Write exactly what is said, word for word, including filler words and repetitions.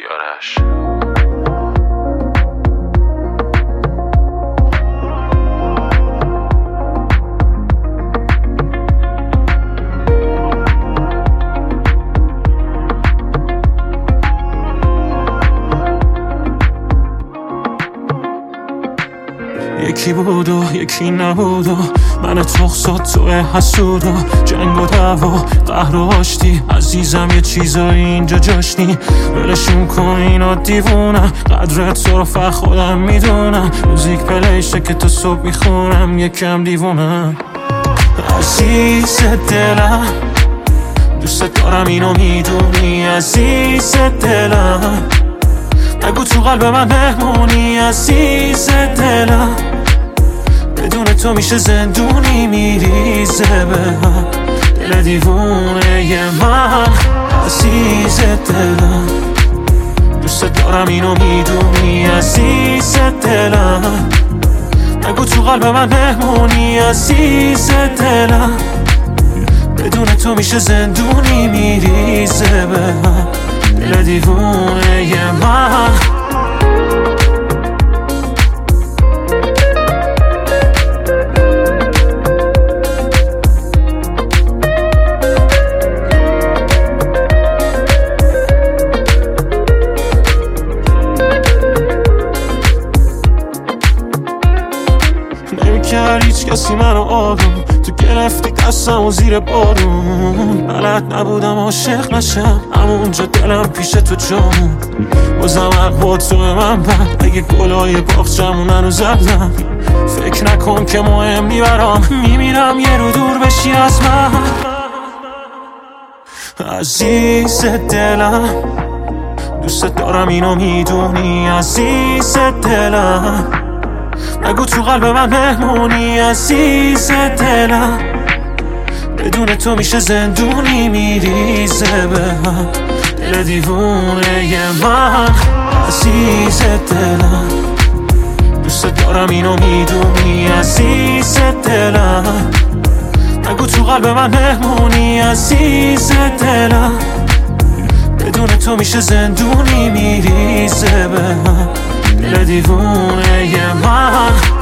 کیارش. یکی بود و یکی نبود و من تخصات تو حسود و جنگ و دعوا قهر و آشتی. عزیزم یه چیزایی اینجا جاشنی، ولشون کن اینا دیوونم. قدرت تو رو فقط خودم میدونم، موزیک پلیشه که تو صبح میخونم. یکم دیوونم عزیز دلم، دوست دارم اینو میدونی. عزیز دلم نگو تو قلب من مهمونی. عزیز دلم بدون تو میشه زندونی میریزه به هم دل دیوونه ی من. عزیز دلم دوست دارم اینو میدونی. عزیز دلم نگو تو قلب من مهمونی. عزیز دلم بدون تو میشه زندونی میریزه به هم دل دیوونه ی من. نمی‌کرد هیچ کسی منو آروم، تو گرفتی دستم و زیر بارون. بلد نبودم عاشق نشم، همونجا دلم پیش تو جامون. بازم حق تو به من بد، اگه گلای باغچمون هنو زدم. فکر نکن که مهم میبرم، میمیرم یه رو دور بشی از من. عزیز دلم دوست دارم اینو میدونی. عزیز دلم نگو تو قلب من مهمونی. عزیز دلم بدون تو میشه زندونی میریزه به هم دل دیوونه ی من. عزیز دلم دوست دارم اینو میدونی. عزیز دلم نگو تو قلب من مهمونی. عزیز دلم بدون تو میشه زندونی میریزه به هم دل دیوونه ی من.